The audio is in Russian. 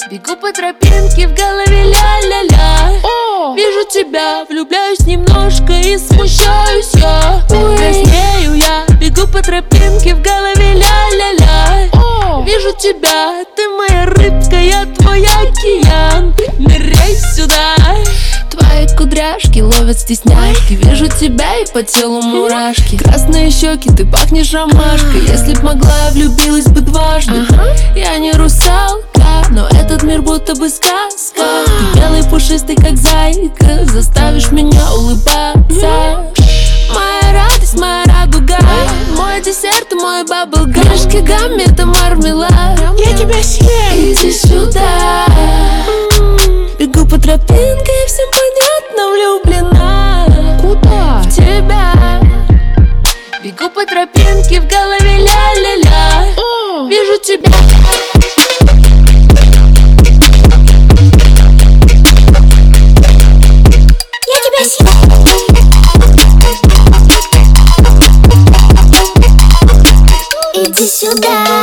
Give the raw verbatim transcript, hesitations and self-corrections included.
Бегу по тропинке, в голове ля-ля-ля. Вижу тебя, влюбляюсь немножко и смущаюсь я. Краснею я, бегу по тропинке, в голове ля-ля-ля. Вижу тебя, ты моя рыбка, я твой океан. Ныряй сюда. Твои кудряшки ловят стесняшки. Вижу тебя и по телу мурашки. Красные щеки, ты пахнешь ромашкой. Если б могла, влюбилась бы дважды. Я не русалка, но этот мир будто бы сказка. Ты белый, пушистый, как зайка, заставишь меня улыбаться. Моя радость, моя радуга, мой десерт и мой баблгам. Мишки гамми, это мармелад. Я тебя съем. Иди сюда. Бегу по тропинке и всем понятно, влюблена. Куда? В тебя. Бегу по тропинке, в голове ля-ля-ля. Вижу тебя. Я тебя съем. Иди сюда.